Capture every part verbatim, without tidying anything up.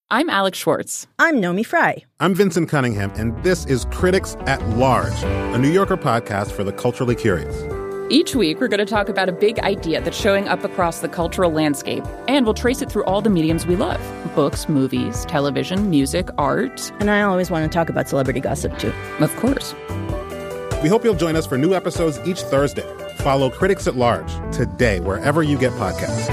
I'm Alex Schwartz. I'm Nomi Fry. I'm Vincent Cunningham, and this is Critics at Large, a New Yorker podcast for the culturally curious. Each week, we're going to talk about a big idea that's showing up across the cultural landscape, and we'll trace it through all the mediums we love. Books, movies, television, music, art. And I always want to talk about celebrity gossip, too. Of course. We hope you'll join us for new episodes each Thursday. Follow Critics at Large today, wherever you get podcasts.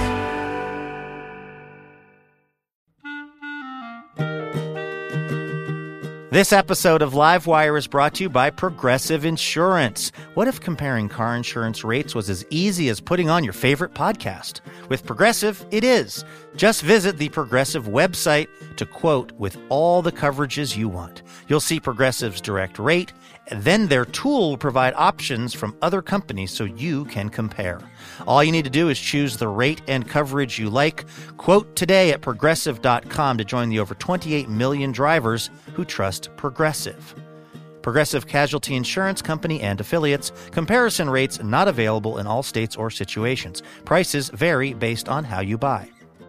This episode of Livewire is brought to you by Progressive Insurance. What if comparing car insurance rates was as easy as putting on your favorite podcast? With Progressive, it is. Just visit the Progressive website to quote with all the coverages you want. You'll see Progressive's direct rate, and then their tool will provide options from other companies so you can compare. All you need to do is choose the rate and coverage you like. Quote today at progressive dot com to join the over twenty-eight million drivers who trust Progressive. Progressive Casualty Insurance Company and affiliates. Comparison rates not available in all states or situations. Prices vary based on how you buy.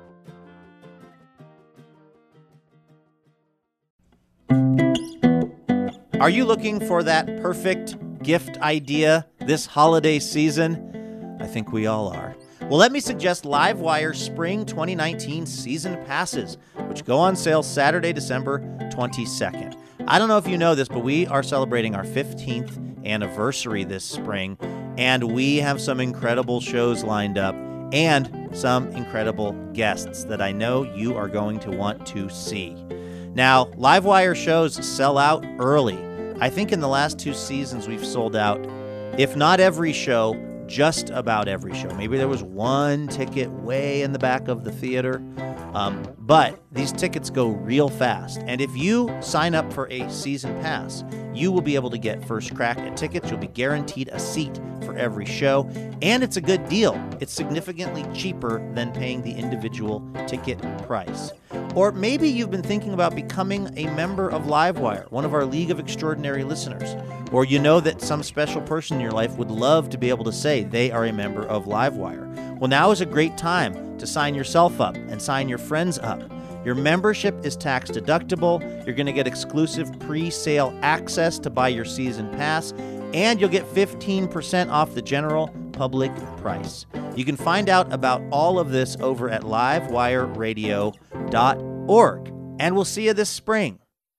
Are you looking for that perfect gift idea this holiday season? I think we all are. Well, let me suggest Livewire Spring twenty nineteen Season Passes, which go on sale Saturday, December twenty-second. I don't know if you know this, but we are celebrating our fifteenth anniversary this spring, and we have some incredible shows lined up and some incredible guests that I know you are going to want to see. Now, Livewire shows sell out early. I think in the last two seasons we've sold out, if not every show, just about every show. Maybe there was one ticket way in the back of the theater. Um, but these tickets go real fast. And if you sign up for a season pass, you will be able to get first crack at tickets. You'll be guaranteed a seat for every show. And it's a good deal. It's significantly cheaper than paying the individual ticket price. Or maybe you've been thinking about becoming a member of Livewire, one of our League of Extraordinary listeners. Or you know that some special person in your life would love to be able to say they are a member of Livewire. Well, now is a great time to sign yourself up and sign your friends up. Your membership is tax deductible. You're going to get exclusive pre-sale access to buy your season pass, and you'll get fifteen percent off the general public price. You can find out about all of this over at livewire radio dot org, and we'll see you this spring.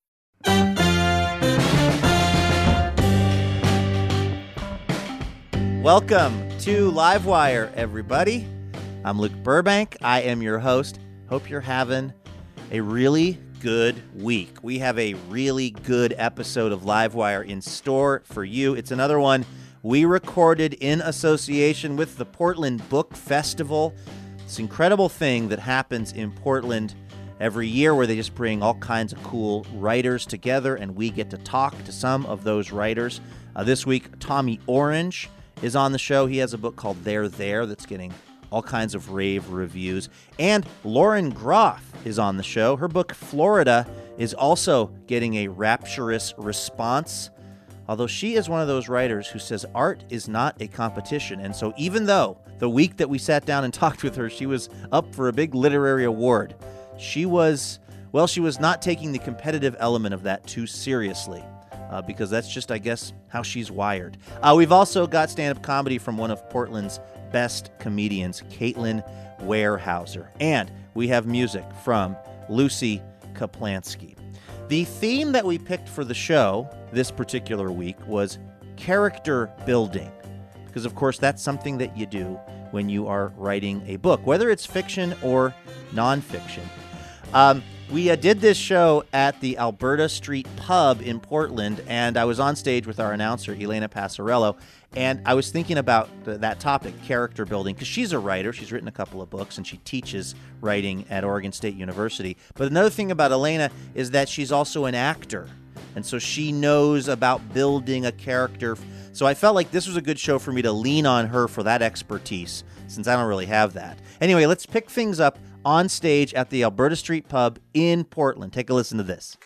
Welcome to Livewire, everybody. I'm Luke Burbank. I am your host. Hope you're having a really good week. We have a really good episode of Livewire in store for you. It's another one we recorded in association with the Portland Book Festival. This incredible thing that happens in Portland every year where they just bring all kinds of cool writers together, and we get to talk to some of those writers. Uh, this week, Tommy Orange is on the show. He has a book called They're There that's getting all kinds of rave reviews. And Lauren Groff is on the show. Her book, Florida, is also getting a rapturous response, although she is one of those writers who says art is not a competition. And so even though the week that we sat down and talked with her, she was up for a big literary award, she was, well, she was not taking the competitive element of that too seriously. Uh, because that's just, I guess, how she's wired. Uh, we've also got stand-up comedy from one of Portland's best comedians, Caitlin Weyerhaeuser. And we have music from Lucy Kaplansky. The theme that we picked for the show this particular week was character building. Because, of course, that's something that you do when you are writing a book, whether it's fiction or nonfiction. Um, we uh, did this show at the Alberta Street Pub in Portland, and I was on stage with our announcer, Elena Passarello, and I was thinking about th- that topic, character building, because she's a writer. She's written a couple of books, and she teaches writing at Oregon State University. But another thing about Elena is that she's also an actor, and so she knows about building a character. So I felt like this was a good show for me to lean on her for that expertise, since I don't really have that. Anyway, let's pick things up on stage at the Alberta Street Pub in Portland. Take a listen to this.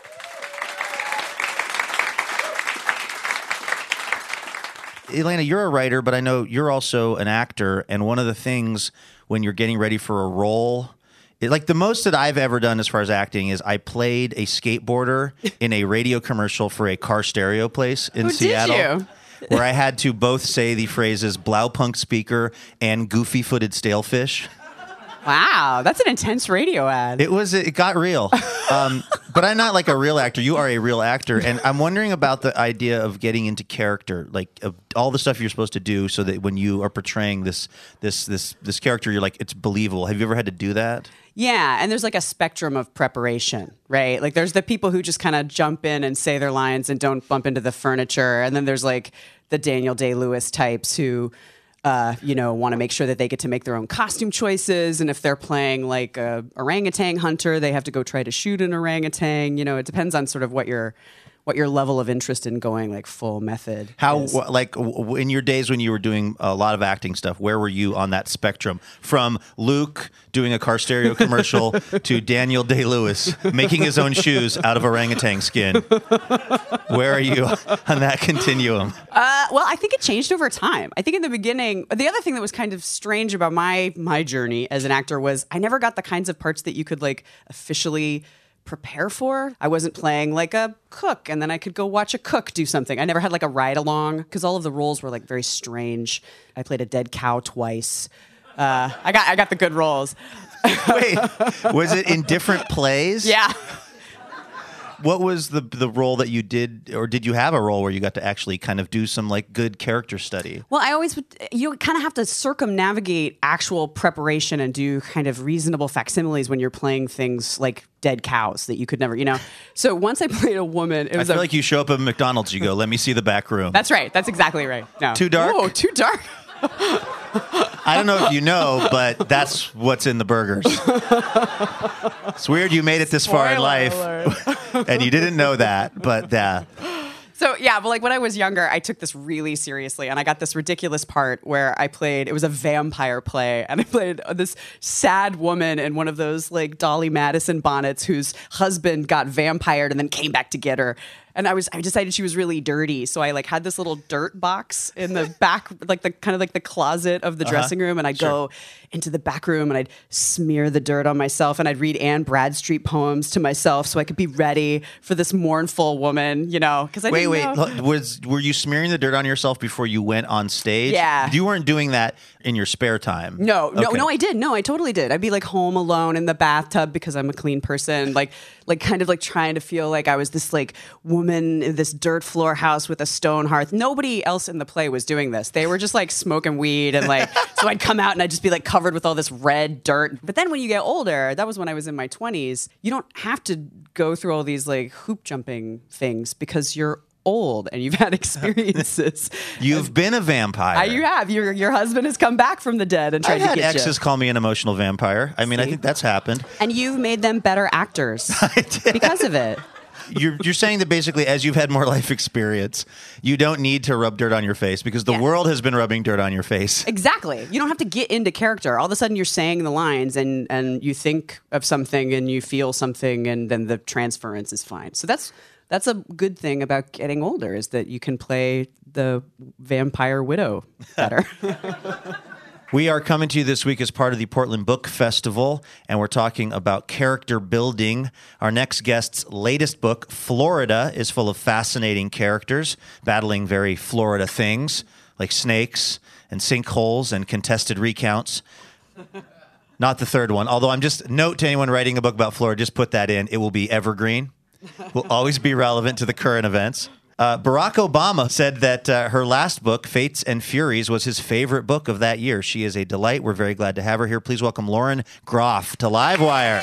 Elena, you're a writer, but I know you're also an actor, and one of the things when you're getting ready for a role It, like the most that I've ever done as far as acting is I played a skateboarder in a radio commercial for a car stereo place in oh, Seattle. Did you? Where I had to both say the phrases Blaupunk speaker and goofy-footed stalefish. Wow, that's an intense radio ad. It was, it got real. Um, but I'm not like a real actor. You are a real actor. And I'm wondering about the idea of getting into character, like of all the stuff you're supposed to do so that when you are portraying this, this, this, this character, you're like, it's believable. Have you ever had to do that? Yeah, and there's like a spectrum of preparation, right? Like there's the people who just kind of jump in and say their lines and don't bump into the furniture. And then there's like the Daniel Day-Lewis types who, uh, you know, want to make sure that they get to make their own costume choices. And if they're playing like a orangutan hunter, they have to go try to shoot an orangutan. You know, it depends on sort of what your what your level of interest in going like full method How, is. wh- like, w- in your days when you were doing a lot of acting stuff, where were you on that spectrum? From Luke doing a car stereo commercial to Daniel Day-Lewis making his own shoes out of orangutan skin. Where are you on that continuum? Uh, well, I think it changed over time. I think in the beginning, the other thing that was kind of strange about my my journey as an actor was I never got the kinds of parts that you could like officially prepare for. I wasn't playing like a cook and then I could go watch a cook do something. I never had like a ride along because all of the roles were like very strange. I played a dead cow twice. Uh, I got I got the good roles. Wait, was it in different plays? Yeah. What was the the role that you did, or did you have a role where you got to actually kind of do some like good character study? Well, I always would, you kind of have to circumnavigate actual preparation and do kind of reasonable facsimiles when you're playing things like dead cows that you could never, you know. So once I played a woman, it I was feel a, like you show up at McDonald's, you go, let me see the back room. That's right. That's exactly right. No. Too dark? Whoa, too dark. I don't know if you know, but that's what's in the burgers. It's weird you made it this far in Spoiler life and you didn't know that, but uh, So yeah, but like when I was younger, I took this really seriously, and I got this ridiculous part where I played. It was a vampire play, and I played this sad woman in one of those like Dolly Madison bonnets whose husband got vampired and then came back to get her. And I was, I decided she was really dirty, so I like had this little dirt box in the back, like the kind of like the closet of the Uh-huh. dressing room, and I'd Sure. go into the back room and I'd smear the dirt on myself, and I'd read Anne Bradstreet poems to myself so I could be ready for this mournful woman, you know? Because I wait, didn't wait, know. look, was were you smearing the dirt on yourself before you went on stage? Yeah. You weren't doing that in your spare time. No, no, Okay. no, I did. No, I totally did. I'd be like home alone in the bathtub because I'm a clean person, like, like kind of like trying to feel like I was this like woman in this dirt floor house with a stone hearth. Nobody else in the play was doing this. They were just like smoking weed and like, so I'd come out and I'd just be like covered with all this red dirt. But then when you get older, that was when I was in my twenties, you don't have to go through all these like hoop jumping things because you're old and you've had experiences. You've been a vampire. Uh, you have. Your your husband has come back from the dead and tried I've to had get exes you. call me an emotional vampire. I mean, I See? think that's happened. And you've made them better actors did. because of it. You're, you're saying that basically, as you've had more life experience, you don't need to rub dirt on your face because the Yeah. world has been rubbing dirt on your face. Exactly. You don't have to get into character. All of a sudden, you're saying the lines, and and you think of something, and you feel something, and then the transference is fine. So that's that's a good thing about getting older is that you can play the vampire widow better. We are coming to you this week as part of the Portland Book Festival, and we're talking about character building. Our next guest's latest book, Florida, is full of fascinating characters battling very Florida things like snakes and sinkholes and contested recounts. Not the third one, although I'm just, note to anyone writing a book about Florida, just put that in. It will be evergreen. Will always be relevant to the current events. Uh, Barack Obama said that uh, her last book, Fates and Furies, was his favorite book of that year. She is a delight. We're very glad to have her here. Please welcome Lauren Groff to Livewire.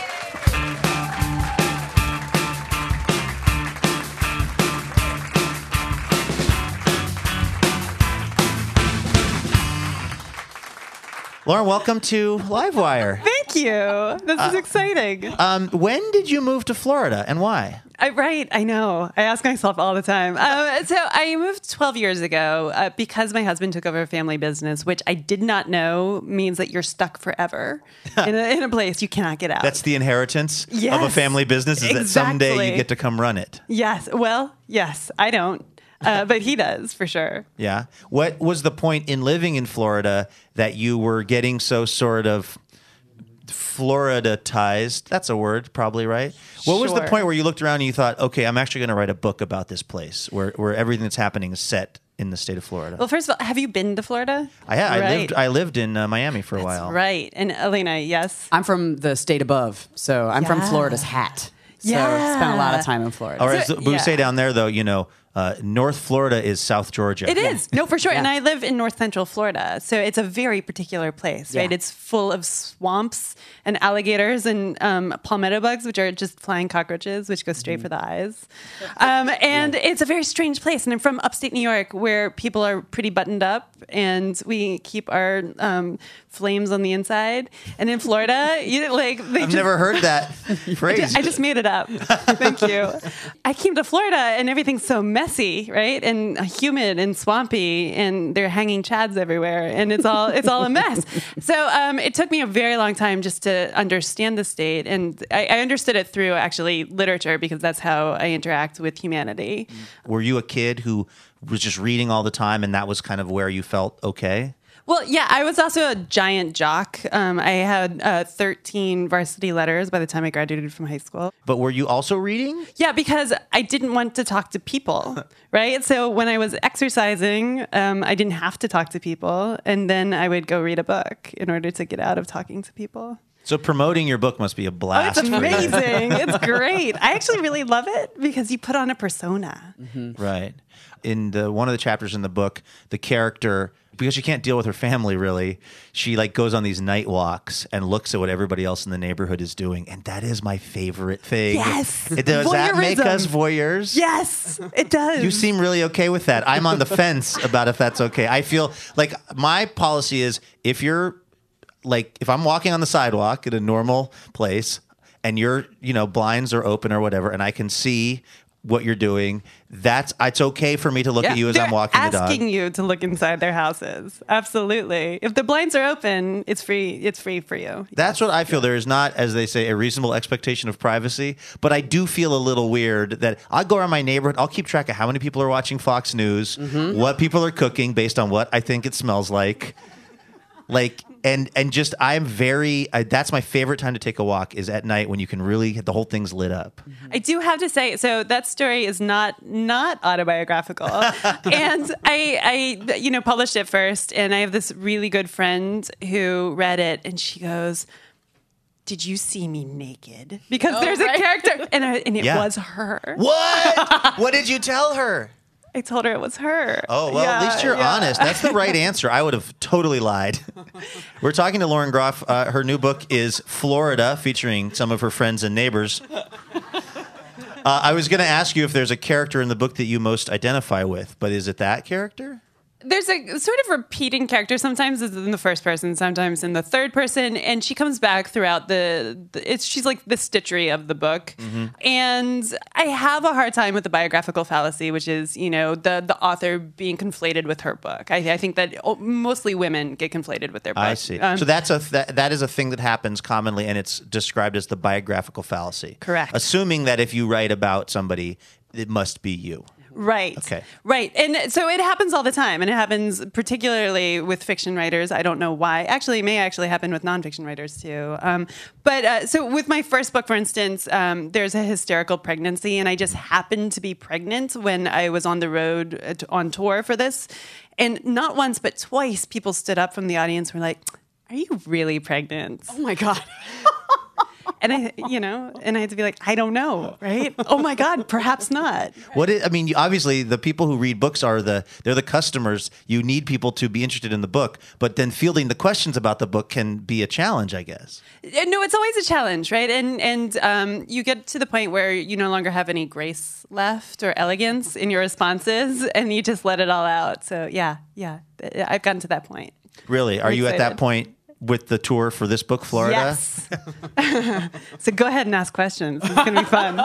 Lauren, welcome to Livewire. Thank you. This is exciting. Um, when did you move to Florida and why? I, right, I know. I ask myself all the time. Um, so I moved twelve years ago uh, because my husband took over a family business, which I did not know means that you're stuck forever in, a, in a place you cannot get out. That's the inheritance of a Yes, family business, is that someday you exactly. get to come run it. Yes. Well, yes, I don't. Uh, but he does, for sure. Yeah. What was the point in living in Florida that you were getting so sort of Florida-tized. That's a word, probably, right? What was the Sure. point where you looked around and you thought, okay, I'm actually going to write a book about this place where, where everything that's happening is set in the state of Florida? Well, first of all, have you been to Florida? I, I Right. lived I lived in uh, Miami for a while. Right. And Elena, yes. I'm from the state above, so I'm from Yeah. Florida's hat. So Yeah. spent a lot of time in Florida. All right, So- so, but we yeah. say down there, though, you know, uh, North Florida is South Georgia. It is. No, for sure. And Yeah. I live in North Central Florida. So it's a very particular place, right? Yeah. It's full of swamps and alligators and um, palmetto bugs, which are just flying cockroaches, which go straight for the eyes. Um, and it's a very strange place. And I'm from upstate New York, where people are pretty buttoned up and we keep our um, flames on the inside. And in Florida, you like they I've just, never heard that phrase. I just made it up. Thank you. I came to Florida and everything's so messy, right? And humid and swampy, and there are hanging chads everywhere, and it's all it's all a mess. So um, it took me a very long time just to understand the state, and I, I understood it through actually literature because that's how I interact with humanity. Were you a kid who was just reading all the time and that was kind of where you felt okay? Well, yeah, I was also a giant jock. Um, I had uh, thirteen varsity letters by the time I graduated from high school. But were you also reading? Yeah, because I didn't want to talk to people, right? So when I was exercising, um, I didn't have to talk to people. And then I would go read a book in order to get out of talking to people. So promoting your book must be a blast. Oh, it's for you. amazing. It's great. I actually really love it because you put on a persona. Right. In the one of the chapters in the book, the character, because she can't deal with her family really, she like goes on these night walks and looks at what everybody else in the neighborhood is doing, and that is my favorite thing. Yes. It, does that make Voyeurism. us voyeurs? Yes, it does. You seem really okay with that. I'm on the fence about if that's okay. I feel like my policy is if you're like if I'm walking on the sidewalk at a normal place and your you know blinds are open or whatever, and I can see what you're doing, that's it's okay for me to look Yeah, at you as they're I'm walking the dog. asking you to look inside their houses. Absolutely. If the blinds are open, it's free. It's free for you. That's what I feel. There is not, as they say, a reasonable expectation of privacy. But I do feel a little weird that I go around my neighborhood. I'll keep track of how many people are watching Fox News, Mm-hmm. what people are cooking based on what I think it smells like. Like, and and just I'm very, I, that's my favorite time to take a walk is at night when you can really, the whole thing's lit up. I do have to say, so that story is not not autobiographical, and I, I, you know, published it first, and I have this really good friend who read it, and she goes, "Did you see me naked?" Because there's a character, and I, and it Yeah. was her. What? What did you tell her? I told her it was her. Oh, well, at Yeah, least you're yeah. honest. That's the right answer. I would have totally lied. We're talking to Lauren Groff. Uh, her new book is Florida, featuring some of her friends and neighbors. Uh, I was going to ask you if there's a character in the book that you most identify with, but is it that character? There's a sort of repeating character. Sometimes it's in the first person, sometimes in the third person, and she comes back throughout the. the it's she's like the stitchery of the book, Mm-hmm. and I have a hard time with the biographical fallacy, which is you know the the author being conflated with her book. I, I think that oh, mostly women get conflated with their book. I see. Um, so that's a that, that is a thing that happens commonly, and it's described as the biographical fallacy. Correct. Assuming that if you write about somebody, it must be you. Right. Okay. Right. And so it happens all the time. And it happens particularly with fiction writers. I don't know why. Actually, it may actually happen with nonfiction writers too. Um, but uh, so with my first book, for instance, um, there's a hysterical pregnancy. And I just happened to be pregnant when I was on the road uh, t- on tour for this. And not once, but twice, people stood up from the audience and were like, "Are you really pregnant?" Oh my God. And I, you know, and I had to be like, "I don't know, right? Oh my God, perhaps not." What it, I mean, you- obviously, the people who read books are the they're the customers. You need people to be interested in the book, but then fielding the questions about the book can be a challenge, I guess. Uh, No, it's always a challenge, right? And and um, you get to the point where you no longer have any grace left or elegance in your responses, and you just let it all out. So yeah, yeah, I've gotten to that point. Really, are I'm you at that excited. point with the tour for this book, Florida? Yes. So go ahead and ask questions. It's gonna be fun.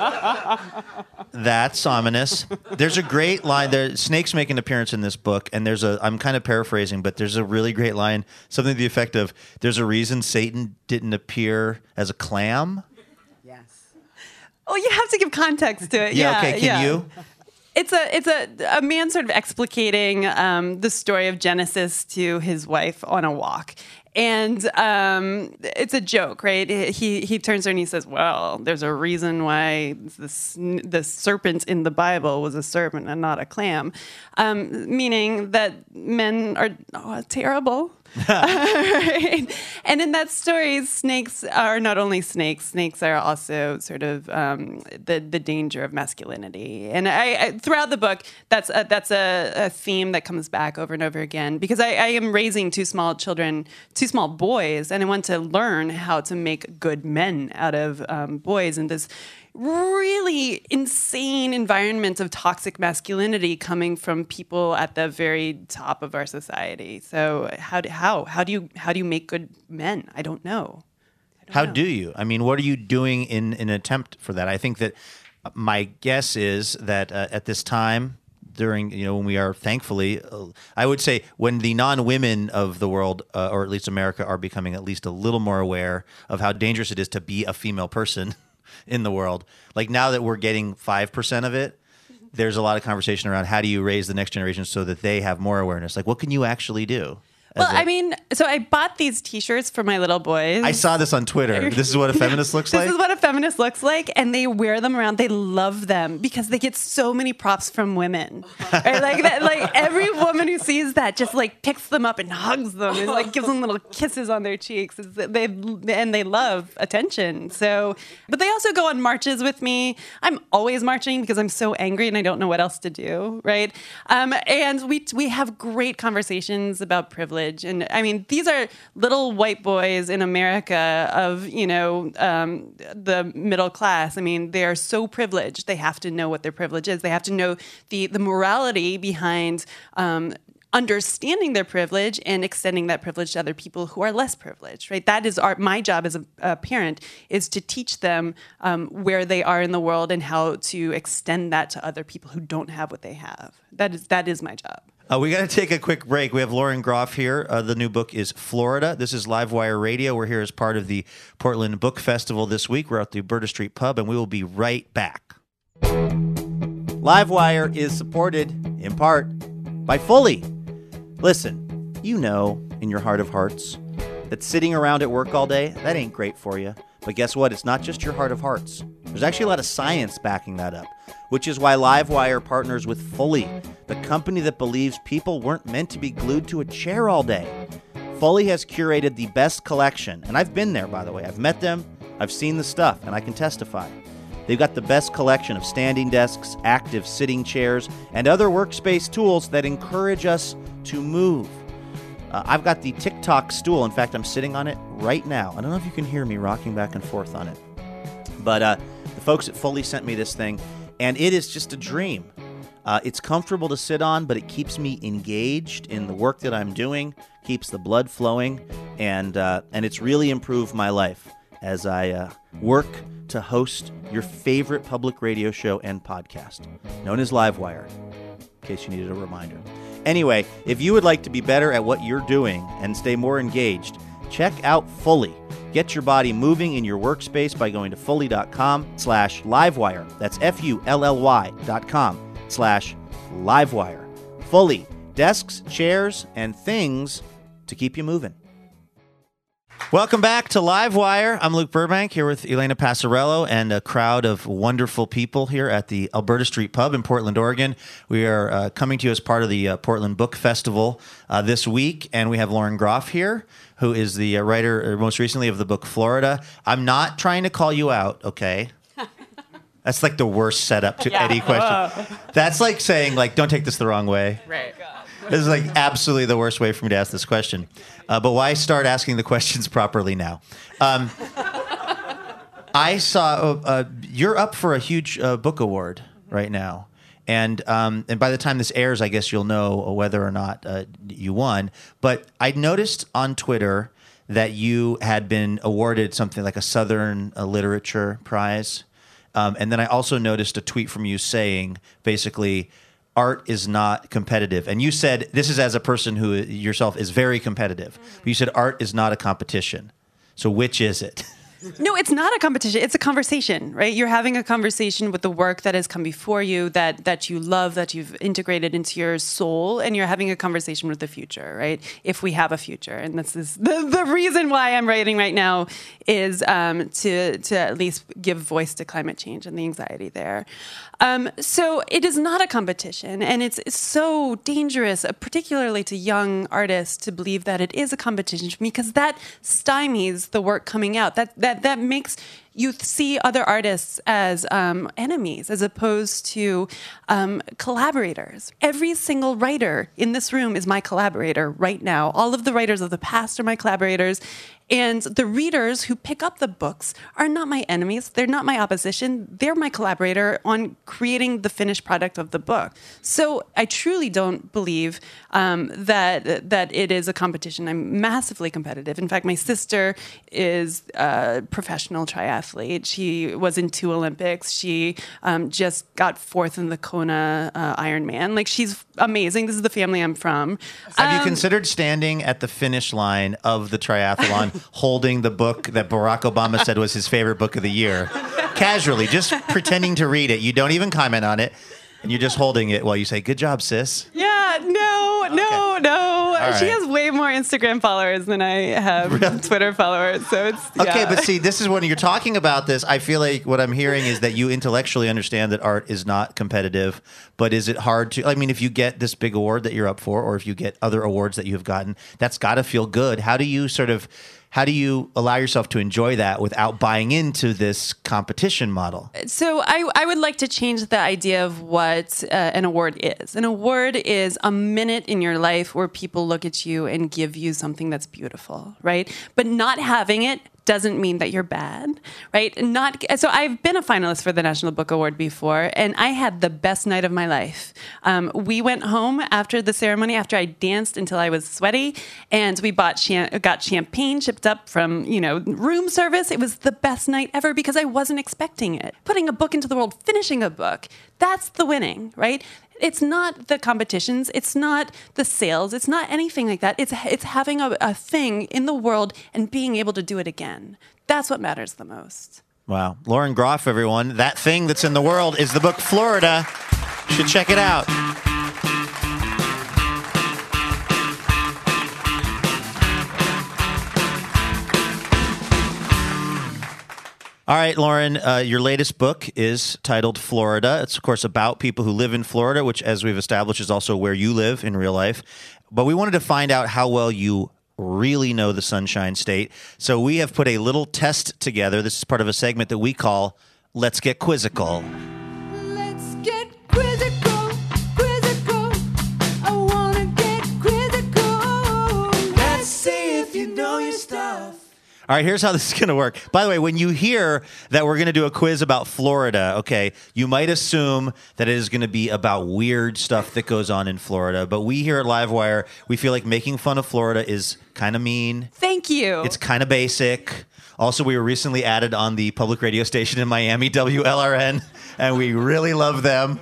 That's ominous. There's a great line there. Snakes make an appearance in this book, and there's a, I'm kind of paraphrasing, but there's a really great line, something to the effect of, there's a reason Satan didn't appear as a clam. Yes. Well, you have to give context to it. Yeah, Yeah. okay, can yeah. you? It's a it's a a man sort of explicating um, the story of Genesis to his wife on a walk, and um, it's a joke, right? He he turns to her and he says, "Well, there's a reason why this the serpent in the Bible was a serpent and not a clam," um, meaning that men are oh, terrible. Right? And in that story, snakes are not only snakes; snakes are also sort of um, the the danger of masculinity. And I, I throughout the book, that's a, that's a, a theme that comes back over and over again because I, I am raising two small children, two small boys, and I want to learn how to make good men out of um, boys in this really insane environment of toxic masculinity coming from people at the very top of our society. So how do, how how do you how do you make good men? I don't know. I don't how know. do you? I mean, what are you doing in, in an attempt for that? I think that my guess is that uh, at this time, during, you know, when we are thankfully, uh, I would say when the non-women of the world, uh, or at least America, are becoming at least a little more aware of how dangerous it is to be a female person in the world. Like now that we're getting five percent of it, there's a lot of conversation around how do you raise the next generation so that they have more awareness? Like what can you actually do? Well, a- I mean, so I bought these T-shirts for my little boys. I saw this on Twitter. This is what a feminist looks This like? is what a feminist looks like, and they wear them around. They love them because they get so many props from women. Right? Like that, like every woman who sees that just like picks them up and hugs them and like gives them little kisses on their cheeks. It's, they and they love attention. So, but they also go on marches with me. I'm always marching because I'm so angry and I don't know what else to do. Right? Um, and we we have great conversations about privilege. And I mean, these are little white boys in America of, you know, um, the middle class. I mean, they are so privileged. They have to know what their privilege is. They have to know the, the morality behind um, understanding their privilege and extending that privilege to other people who are less privileged, right? That is our, my job as a, a parent is to teach them um, where they are in the world and how to extend that to other people who don't have what they have. That is, that is my job. Uh, we got to take a quick break. We have Lauren Groff here. Uh, the new book is Florida. This is Livewire Radio. We're here as part of the Portland Book Festival this week. We're at the Alberta Street Pub, and we will be right back. Livewire is supported, in part, by Fully. Listen, you know in your heart of hearts that sitting around at work all day, that ain't great for you. But guess what? It's not just your heart of hearts. There's actually a lot of science backing that up, which is why Livewire partners with Fully, the company that believes people weren't meant to be glued to a chair all day. Fully has curated the best collection, and I've been there, by the way. I've met them, I've seen the stuff, and I can testify. They've got the best collection of standing desks, active sitting chairs, and other workspace tools that encourage us to move. Uh, I've got the TikTok stool. In fact, I'm sitting on it right now. I don't know if you can hear me rocking back and forth on it. But uh, the folks at Fully sent me this thing, and it is just a dream. Uh, it's comfortable to sit on, but it keeps me engaged in the work that I'm doing, keeps the blood flowing, and uh, and it's really improved my life as I uh, work to host your favorite public radio show and podcast, known as Livewire, in case you needed a reminder. Anyway, if you would like to be better at what you're doing and stay more engaged, check out Fully. Get your body moving in your workspace by going to fully.com slash livewire. That's F-U-L-L-Y dot com slash livewire. Fully. Desks, chairs, and things to keep you moving. Welcome back to Livewire. I'm Luke Burbank here with Elena Passarello and a crowd of wonderful people here at the Alberta Street Pub in Portland, Oregon. We are uh, coming to you as part of the uh, Portland Book Festival uh, this week, and we have Lauren Groff here, who is the uh, writer uh, most recently of the book Florida. I'm not trying to call you out, okay? That's like the worst setup to yeah. any question. That's like saying, like, don't take this the wrong way. Right. This is like absolutely the worst way for me to ask this question. Uh, but why start asking the questions properly now? Um, I saw uh, uh, you're up for a huge uh, book award right now. And um, and by the time this airs, I guess you'll know whether or not uh, you won. But I noticed on Twitter that you had been awarded something like a Southern uh, Literature Prize. Um, and then I also noticed a tweet from you saying, basically, art is not competitive. And you said, this is as a person who yourself is very competitive. But you said art is not a competition. So which is it? No, it's not a competition. It's a conversation, right? You're having a conversation with the work that has come before you, that that you love, that you've integrated into your soul, and you're having a conversation with the future, right? If we have a future. And this is the, the reason why I'm writing right now is um, to, to at least give voice to climate change and the anxiety there. Um, so it is not a competition, and it's, it's so dangerous, uh, particularly to young artists, to believe that it is a competition, because that stymies the work coming out. That that that makes you see other artists as um, enemies, as opposed to um, collaborators. Every single writer in this room is my collaborator right now. All of the writers of the past are my collaborators. And the readers who pick up the books are not my enemies. They're not my opposition. They're my collaborator on creating the finished product of the book. So I truly don't believe um, that that it is a competition. I'm massively competitive. In fact, my sister is a professional triathlete. She was in two Olympics. She um, just got fourth in the Kona uh, Ironman. Like, she's amazing. This is the family I'm from. Have Um, you considered standing at the finish line of the triathlon holding the book that Barack Obama said was his favorite book of the year, casually, just pretending to read it? You don't even comment on it, and you're just holding it while you say, "Good job, sis." Yeah, no, no, Okay. no. All She right. has way more Instagram followers than I have Twitter followers. So it's yeah. Okay, but see, this is when you're talking about this, I feel like what I'm hearing is that you intellectually understand that art is not competitive, but is it hard to, I mean, if you get this big award that you're up for, or if you get other awards that you have gotten, that's got to feel good. How do you sort of, how do you allow yourself to enjoy that without buying into this competition model? So I, I would like to change the idea of what uh, an award is. An award is a minute in your life where people look at you and give you something that's beautiful, right? But not having it doesn't mean that you're bad, right? Not so I've been a finalist for the National Book Award before, and I had the best night of my life. Um, we went home after the ceremony, after I danced until I was sweaty, and we bought cham- got champagne shipped up from, you know, room service. It was the best night ever because I wasn't expecting it. Putting a book into the world, finishing a book, that's the winning, right? It's not the competitions. It's not the sales. It's not anything like that. It's it's having a, a thing in the world and being able to do it again. That's what matters the most. Wow. Lauren Groff, everyone. That thing that's in the world is the book Florida. You should check it out. All right, Lauren, uh, your latest book is titled Florida. It's, of course, about people who live in Florida, which, as we've established, is also where you live in real life. But we wanted to find out how well you really know the Sunshine State. So we have put a little test together. This is part of a segment that we call Let's Get Quizzical. Let's get quizzical, quizzical. I wanna get quizzical. Let's see if you know your stuff. All right, here's how this is going to work. By the way, when you hear that we're going to do a quiz about Florida, okay, you might assume that it is going to be about weird stuff that goes on in Florida. But we here at Livewire, we feel like making fun of Florida is kind of mean. Thank you. It's kind of basic. Also, we were recently added on the public radio station in Miami, W L R N, and we really love them.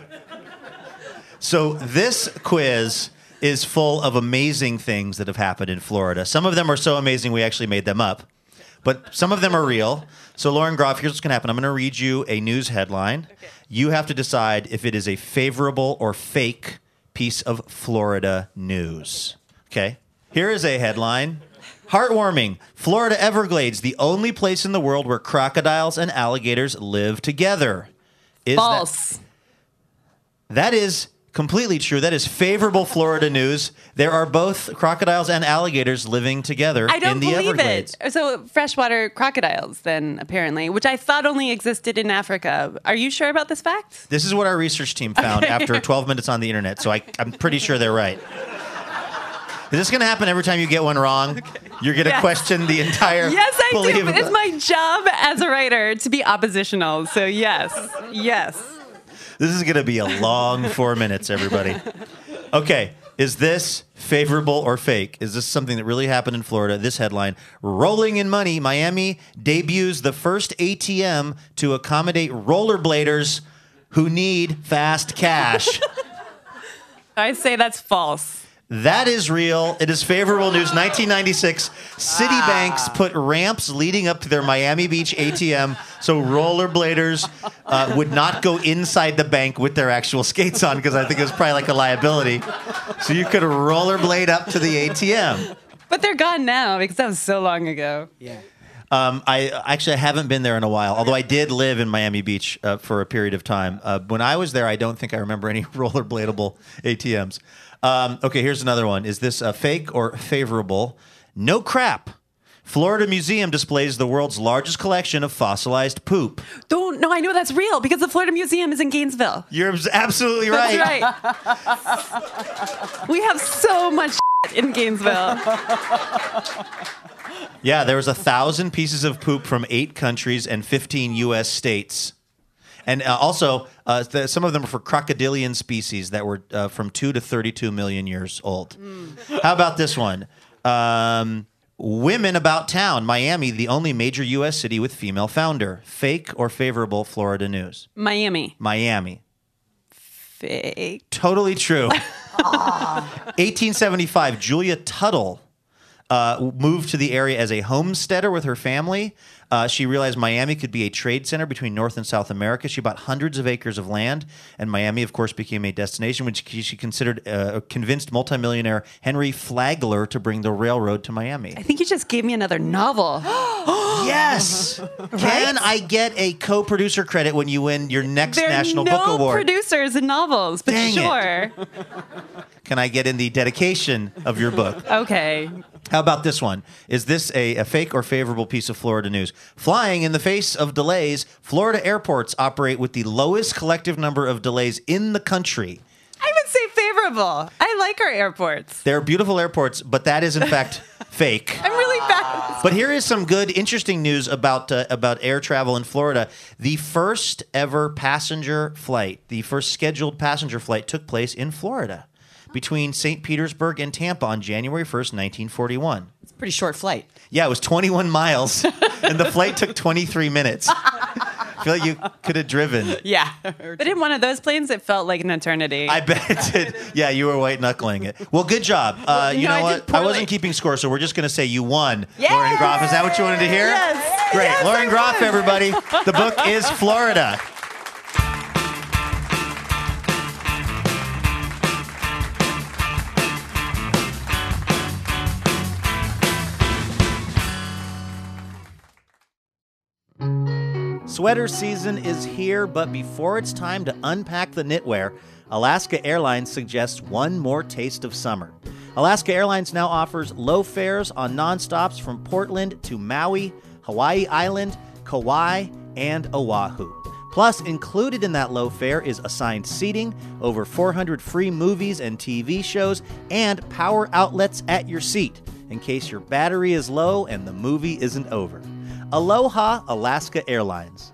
So this quiz is full of amazing things that have happened in Florida. Some of them are so amazing we actually made them up. But some of them are real. So, Lauren Groff, here's what's going to happen. I'm going to read you a news headline. Okay. You have to decide if it is a favorable or fake piece of Florida news. Okay? Here is a headline. Heartwarming. Florida Everglades, the only place in the world where crocodiles and alligators live together. Is False. That, that is completely true. That is favorable Florida news. There are both crocodiles and alligators living together I don't in the believe Everglades. it. So freshwater crocodiles, then, apparently, which I thought only existed in Africa. Are you sure about this fact? This is what our research team found Okay. after twelve minutes on the internet, so I, I'm pretty sure they're right. Is this going to happen every time you get one wrong? Okay. You're going to Yes. question the entire Yes, I do. believable- It's my job as a writer to be oppositional. So yes, yes. This is going to be a long four minutes, everybody. Okay, is this favorable or fake? Is this something that really happened in Florida? This headline, Rolling in Money, Miami debuts the first A T M to accommodate rollerbladers who need fast cash. I say that's false. That is real. It is favorable news. nineteen ninety-six, Citibanks put ramps leading up to their Miami Beach A T M so rollerbladers uh, would not go inside the bank with their actual skates on, because I think it was probably like a liability. So you could rollerblade up to the A T M. But they're gone now because that was so long ago. Yeah. Um, I actually I haven't been there in a while, although I did live in Miami Beach uh, for a period of time. Uh, when I was there, I don't think I remember any rollerbladable A T Ms. Um, okay, here's another one. Is this uh, fake or favorable? No crap. Florida Museum displays the world's largest collection of fossilized poop. Don't, no, I know that's real because the Florida Museum is in Gainesville. You're absolutely right. That's right. We have so much in Gainesville. Yeah, there was a thousand pieces of poop from eight countries and fifteen U S states. And uh, also, uh, the, some of them are for crocodilian species that were uh, from two to thirty-two million years old. Mm. How about this one? Um, women about town. Miami, the only major U S city with female founder. Fake or favorable Florida news? Miami. Miami. Fake. Totally true. eighteen seventy-five, Julia Tuttle uh, moved to the area as a homesteader with her family. Uh, she realized Miami could be a trade center between North and South America. She bought hundreds of acres of land, and Miami, of course, became a destination which she considered uh, convinced multimillionaire Henry Flagler to bring the railroad to Miami. I think you just gave me another novel. Yes! Can I get a co-producer credit when you win your next There are National no Book Award? producers in novels, but Dang it. sure. Can I get in the dedication of your book? Okay. How about this one? Is this a, a fake or favorable piece of Florida news? Flying in the face of delays, Florida airports operate with the lowest collective number of delays in the country. I would say favorable. I like our airports. They're beautiful airports, but that is in fact fake. I'm really bad. But here is some good, interesting news about uh, about air travel in Florida. The first ever passenger flight, the first scheduled passenger flight, took place in Florida between Saint Petersburg and Tampa on January first, nineteen forty-one. It's a pretty short flight. Yeah, it was twenty-one miles, and the flight took twenty-three minutes. I feel like you could have driven. Yeah. But in one of those planes, it felt like an eternity. I bet it did. Yeah, you were white knuckling it. Well, good job. Uh, you no, know I did what? I poorly. wasn't keeping score, so we're just going to say you won, Yes! Lauren Groff. Is that what you wanted to hear? Yes. Great. Yes, Lauren I Groff, won. everybody. The book is Florida. Sweater season is here, but before it's time to unpack the knitwear, Alaska Airlines suggests one more taste of summer. Alaska Airlines now offers low fares on nonstops from Portland to Maui, Hawaii Island, Kauai, and Oahu. Plus, included in that low fare is assigned seating, over four hundred free movies and T V shows, and power outlets at your seat, in case your battery is low and the movie isn't over. Aloha, Alaska Airlines.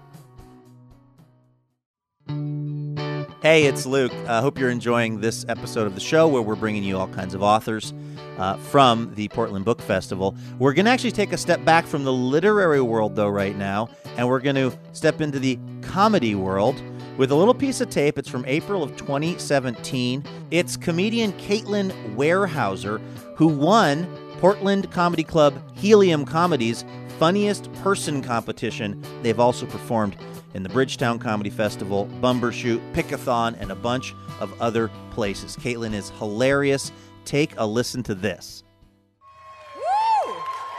Hey, it's Luke. I uh, hope you're enjoying this episode of the show where we're bringing you all kinds of authors uh, from the Portland Book Festival. We're going to actually take a step back from the literary world, though, right now, and we're going to step into the comedy world with a little piece of tape. It's from April of twenty seventeen. It's comedian Caitlin Warehouser, who won Portland Comedy Club Helium Comedy's Funniest Person competition. They've also performed in the Bridgetown Comedy Festival, Bumbershoot, Pickathon, and a bunch of other places. Caitlin is hilarious. Take a listen to this. Woo!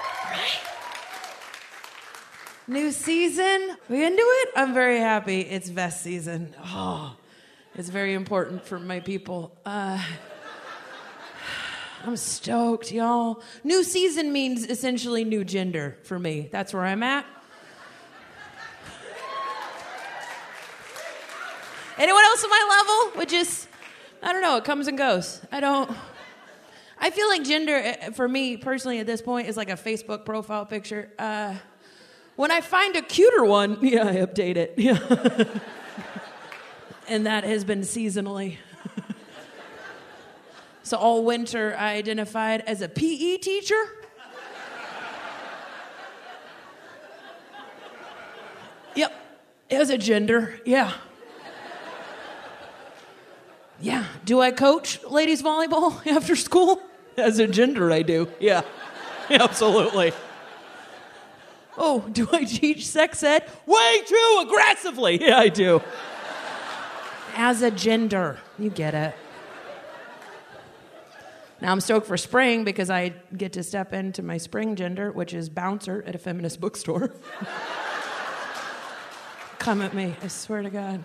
New season. We into it? I'm very happy. It's Vest season. Oh, it's very important for my people. Uh, I'm stoked, y'all. New season means essentially new gender for me. That's where I'm at. Anyone else on my level would just, I don't know, it comes and goes. I don't, I feel like gender, for me personally at this point, is like a Facebook profile picture. Uh, when I find a cuter one, yeah, I update it. Yeah. And that has been seasonally. So all winter, I identified as a P E teacher. Yep, it was a gender, yeah. Yeah. Do I coach ladies volleyball after school? As a gender, I do. Yeah. Absolutely. Oh, do I teach sex ed? Way too aggressively. Yeah, I do. As a gender. You get it. Now I'm stoked for spring because I get to step into my spring gender, which is bouncer at a feminist bookstore. Come at me, I swear to God.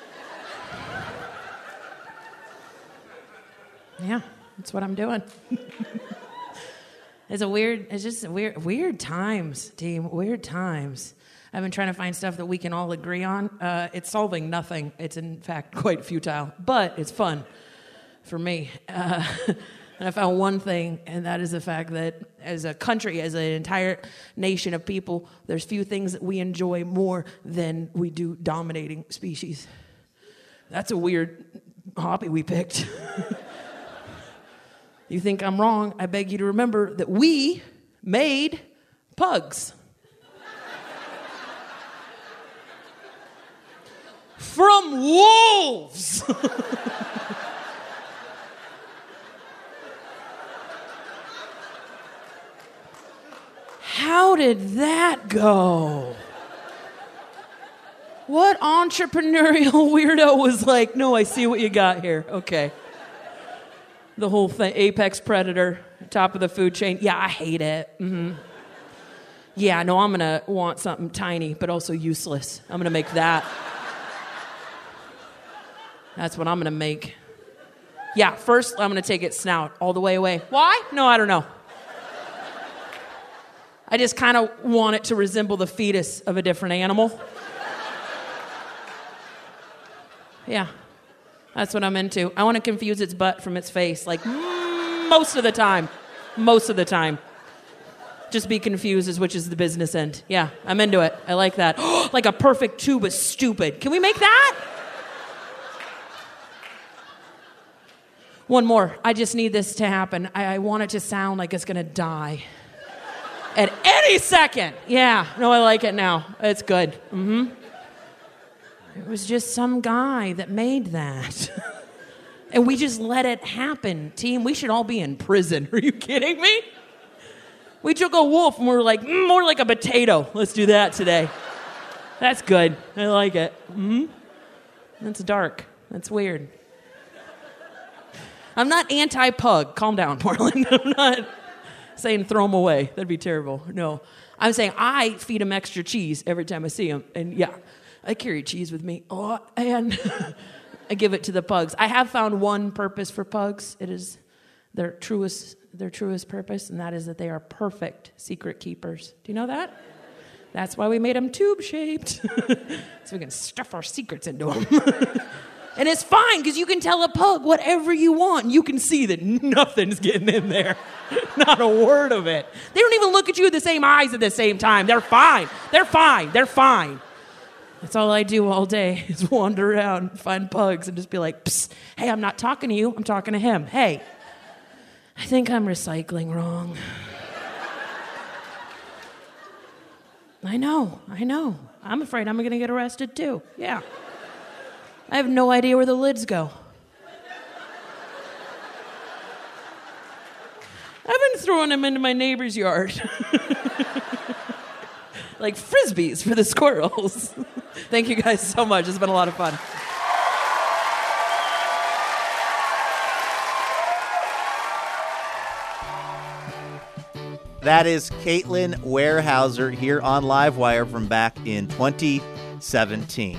Yeah, that's what I'm doing. It's a weird, it's just weird, weird times, team, weird times. I've been trying to find stuff that we can all agree on. Uh, it's solving nothing. It's in fact quite futile, but it's fun for me. Uh, and I found one thing, and that is the fact that as a country, as an entire nation of people, there's few things that we enjoy more than we do dominating species. That's a weird hobby we picked. You think I'm wrong? I beg you to remember that we made pugs. From wolves! How did that go? What entrepreneurial weirdo was like, no, I see what you got here. Okay. The whole thing, apex predator, top of the food chain. Yeah, I hate it. Mm-hmm. Yeah, no, I'm going to want something tiny, but also useless. I'm going to make that. That's what I'm going to make. Yeah, first I'm going to take its snout all the way away. Why? No, I don't know. I just kind of want it to resemble the fetus of a different animal. Yeah. That's what I'm into. I want to confuse its butt from its face, like mm, most of the time. Most of the time. Just be confused as which is the business end. Yeah, I'm into it. I like that. Like a perfect tube of stupid. Can we make that? One more. I just need this to happen. I, I want it to sound like it's going to die. At any second. Yeah, no, I like it now. It's good. Mm-hmm. It was just some guy that made that. And we just let it happen, team. We should all be in prison. Are you kidding me? We took a wolf and we were like, mm, more like a potato. Let's do that today. That's good. I like it. Mm-hmm. That's dark. That's weird. I'm not anti-pug. Calm down, Portland. I'm not saying throw them away. That'd be terrible. No. I'm saying I feed them extra cheese every time I see them. And yeah. I carry cheese with me. Oh, and I give it to the pugs. I have found one purpose for pugs. It is their truest, their truest purpose, and that is that they are perfect secret keepers. Do you know that? That's why we made them tube-shaped. So we can stuff our secrets into them. And it's fine, because you can tell a pug whatever you want, and you can see that nothing's getting in there. Not a word of it. They don't even look at you with the same eyes at the same time. They're fine. They're fine. They're fine. That's all I do all day is wander around and find pugs and just be like, psst, hey, I'm not talking to you. I'm talking to him. Hey, I think I'm recycling wrong. I know. I know. I'm afraid I'm going to get arrested too. Yeah. I have no idea where the lids go. I've been throwing them into my neighbor's yard. Like frisbees for the squirrels. Thank you guys so much. It's been a lot of fun. That is Caitlin Warehouser here on Livewire from back in twenty seventeen.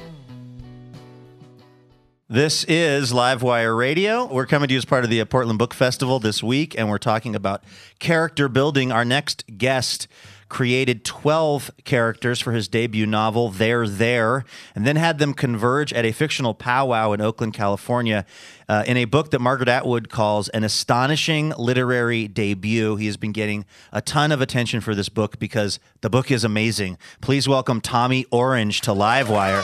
This is Livewire Radio. We're coming to you as part of the Portland Book Festival this week, and we're talking about character building. Our next guest created twelve characters for his debut novel, They're There, and then had them converge at a fictional powwow in Oakland, California, uh, in a book that Margaret Atwood calls an astonishing literary debut. He has been getting a ton of attention for this book because the book is amazing. Please welcome Tommy Orange to Livewire.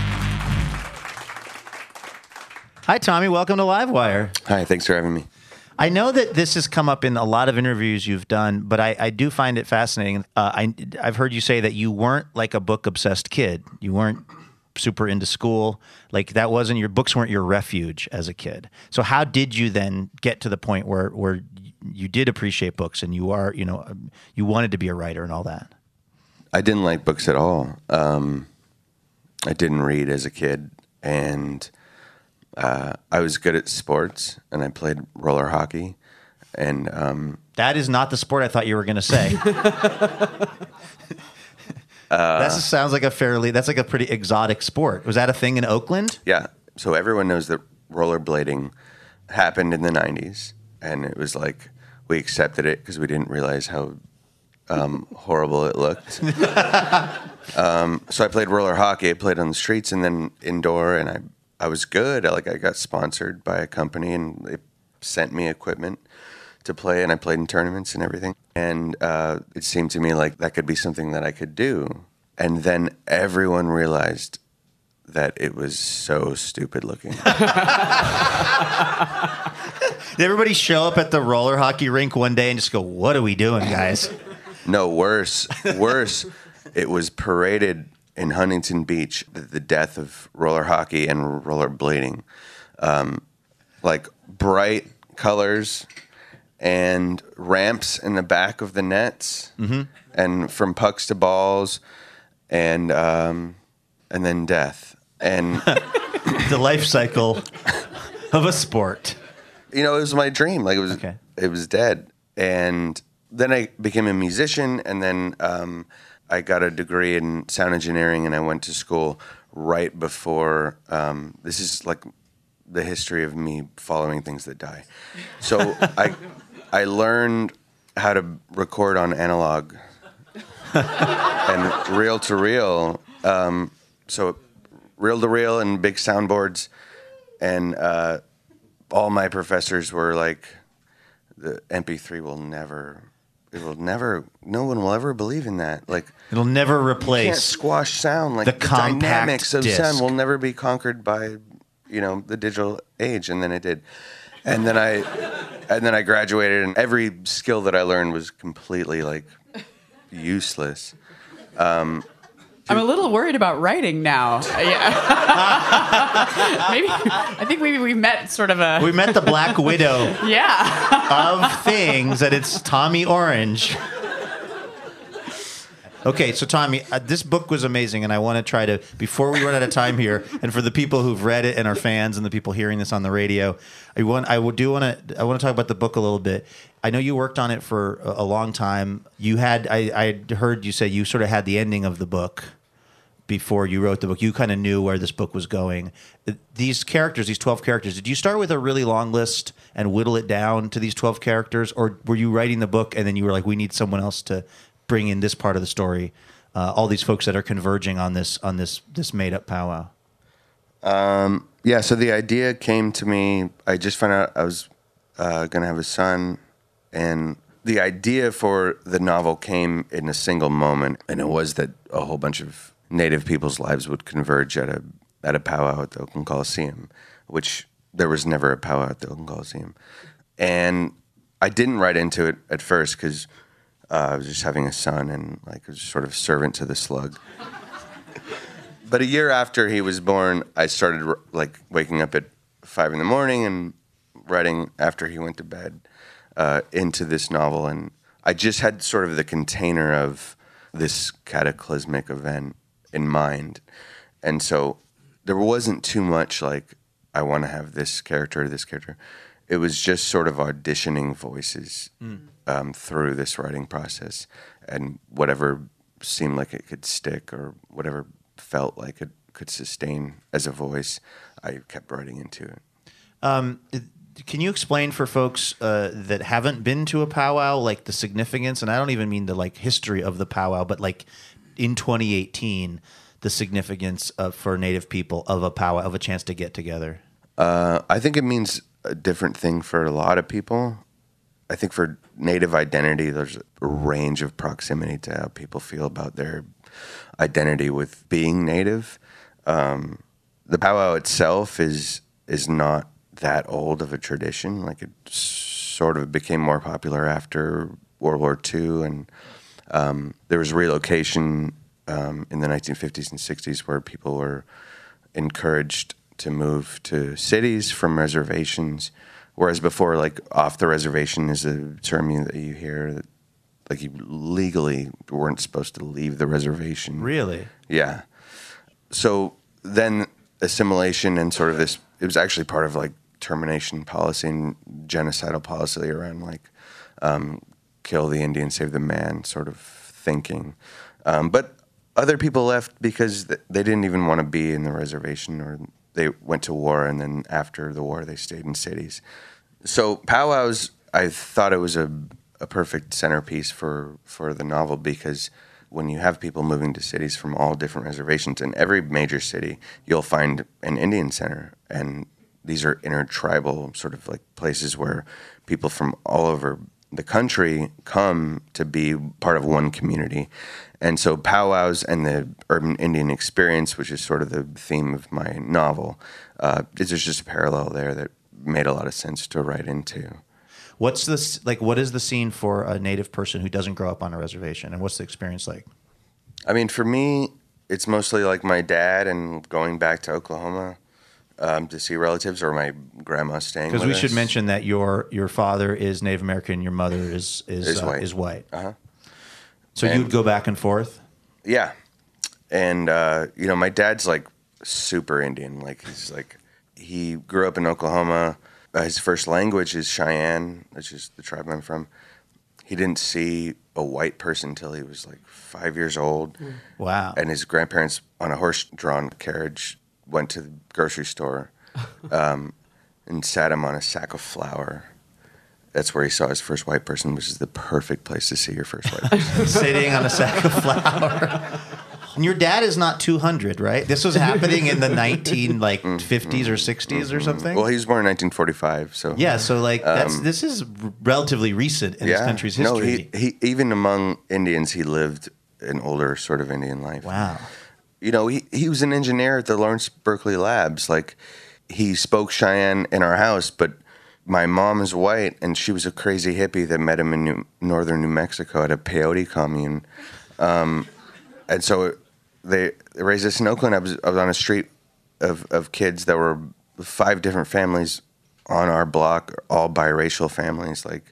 Hi, Tommy. Welcome to Livewire. Hi, thanks for having me. I know that this has come up in a lot of interviews you've done, but I, I do find it fascinating. Uh, I, I've heard you say that you weren't like a book-obsessed kid. You weren't super into school. Like that wasn't your books weren't your refuge as a kid. So how did you then get to the point where where you did appreciate books and you are, you know, you wanted to be a writer and all that? I didn't like books at all. Um, I didn't read as a kid, and uh, I was good at sports, and I played roller hockey. And um, that is not the sport I thought you were going to say. uh, that sounds like a fairly, that's like a pretty exotic sport. Was that a thing in Oakland? Yeah. So everyone knows that rollerblading happened in the nineties, and it was like we accepted it because we didn't realize how um, horrible it looked. um, so I played roller hockey. I played on the streets and then indoor, and I I was good. I, like I got sponsored by a company, and they sent me equipment to play, and I played in tournaments and everything. And uh, it seemed to me like that could be something that I could do. And then everyone realized that it was so stupid looking. Did everybody show up at the roller hockey rink one day and just go, "What are we doing, guys?" No, worse, worse. It was paraded in Huntington Beach, the, the death of roller hockey and roller blading. Um, like bright colors and ramps in the back of the nets, mm-hmm. and from pucks to balls, and um, and then death. And the life cycle of a sport. You know, it was my dream. Like it was, okay. It was dead. And then I became a musician, and then um, I got a degree in sound engineering, and I went to school right before. Um, this is like the history of me following things that die. So I, I learned how to record on analog and reel to reel. Um, so reel to reel and big soundboards, and uh, all my professors were like, "The M P three will never." It will never. No one will ever believe in that. Like it'll never replace. You can't squash sound. Like the, the compact dynamics of disc. sound will never be conquered by, you know, the digital age. And then it did. And then I, and then I graduated, and every skill that I learned was completely like useless. Um, I'm a little worried about writing now. Yeah. Maybe I think maybe we met sort of a. We met the Black Widow. Yeah. Of things, and it's Tommy Orange. Okay, so Tommy, uh, this book was amazing, and I want to try to, before we run out of time here, and for the people who've read it and are fans, and the people hearing this on the radio, I want, I do want to, I want to talk about the book a little bit. I know you worked on it for a, a long time. You had, I, I heard you say you sort of had the ending of the book before you wrote the book. You kind of knew where this book was going. These characters, these twelve characters, did you start with a really long list and whittle it down to these twelve characters, or were you writing the book and then you were like, we need someone else to bring in this part of the story, uh, all these folks that are converging on this on this this made-up powwow? Um, yeah, so the idea came to me, I just found out I was uh, going to have a son, and the idea for the novel came in a single moment, and it was that a whole bunch of Native people's lives would converge at a at a powwow at the Oakland Coliseum, which there was never a powwow at the Oakland Coliseum. And I didn't write into it at first because uh, I was just having a son, and like I was sort of servant to the slug. But a year after he was born, I started like waking up at five in the morning and writing after he went to bed uh, into this novel. And I just had sort of the container of this cataclysmic event in mind. And so there wasn't too much like, I want to have this character or this character. It was just sort of auditioning voices mm. um, through this writing process, and whatever seemed like it could stick or whatever felt like it could sustain as a voice, I kept writing into it. Um, can you explain for folks uh, that haven't been to a powwow, like the significance, and I don't even mean the like history of the powwow, but like in twenty eighteen, the significance of, for Native people of a powwow, of a chance to get together? Uh, I think it means a different thing for a lot of people. I think for Native identity, there's a range of proximity to how people feel about their identity with being Native. Um, the powwow itself is is not that old of a tradition. Like it's sort of became more popular after World War Two, and um, there was relocation um, in the nineteen fifties and sixties where people were encouraged to move to cities from reservations, whereas before, like, off the reservation is a term you, that you hear that, like, you legally weren't supposed to leave the reservation. Really? Yeah. So then assimilation and sort of this, it was actually part of, like, termination policy and genocidal policy around, like, um, kill the Indian, save the man sort of thinking. Um, but other people left because th- they didn't even want to be in the reservation, or they went to war, and then after the war they stayed in cities. So powwows, I thought it was a, a perfect centerpiece for, for the novel, because when you have people moving to cities from all different reservations, in every major city you'll find an Indian center, and these are intertribal sort of like places where people from all over the country come to be part of one community. And so powwows and the urban Indian experience, which is sort of the theme of my novel, uh, there's just a parallel there that made a lot of sense to write into. What's this like? What is the scene for a Native person who doesn't grow up on a reservation, and what's the experience like? I mean, for me, it's mostly like my dad and going back to Oklahoma um, to see relatives, or my grandma staying with us. Because we should mention that your your father is Native American, your mother is is Is uh, white. Is white. Uh-huh. So And- you'd go back and forth. Yeah. And, uh, you know, my dad's like super Indian. Like, he's like, he grew up in Oklahoma. Uh, his first language is Cheyenne, which is the tribe I'm from. He didn't see a white person until he was like five years old. Wow. And his grandparents, on a horse-drawn carriage, went to the grocery store um, and sat him on a sack of flour. That's where he saw his first white person, which is the perfect place to see your first white person. Sitting on a sack of flour. And your dad is not two hundred, right? This was happening in the nineteen like fifties or sixties or something. Well, he was born in nineteen forty-five, so yeah, so like that's Um, this is relatively recent in this country's history. No, he, he even among Indians, he lived an older sort of Indian life. Wow. You know, he he was an engineer at the Lawrence Berkeley Labs. Like, he spoke Cheyenne in our house, but my mom is white, and she was a crazy hippie that met him in New, northern New Mexico at a peyote commune. Um, and so they, they raised us in Oakland. I was, I was on a street of, of kids that were five different families on our block, all biracial families. Like,